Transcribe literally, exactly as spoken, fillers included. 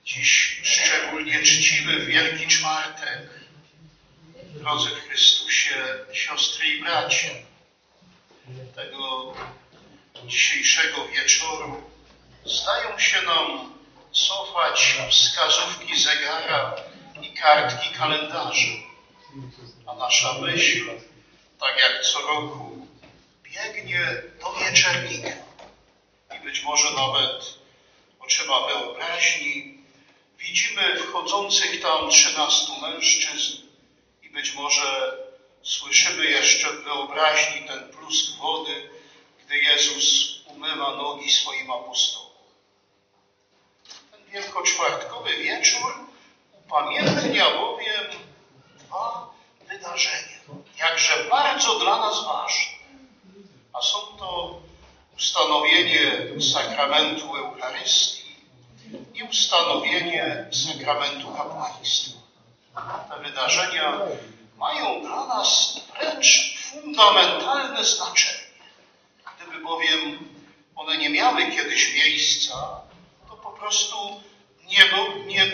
Dziś szczególnie czcimy Wielki Czwartek. Drodzy w Chrystusie, siostry i bracia, tego dzisiejszego wieczoru zdają się nam cofać wskazówki zegara i kartki kalendarza, a nasza myśl, tak jak co roku, biegnie do wieczernika i być może nawet oczyma wyobraźni widzimy wchodzących tam trzynastu mężczyzn i być może słyszymy jeszcze w wyobraźni ten plusk wody, gdy Jezus umywa nogi swoim apostołom. Ten wielkoczwartkowy wieczór upamiętnia bowiem dwa wydarzenia, jakże bardzo dla nas ważne. A są to ustanowienie sakramentu Eucharystii i ustanowienie sakramentu kapłaństwa. Te wydarzenia mają dla nas wręcz fundamentalne znaczenie. Gdyby bowiem one nie miały kiedyś miejsca, to po prostu nie, by, nie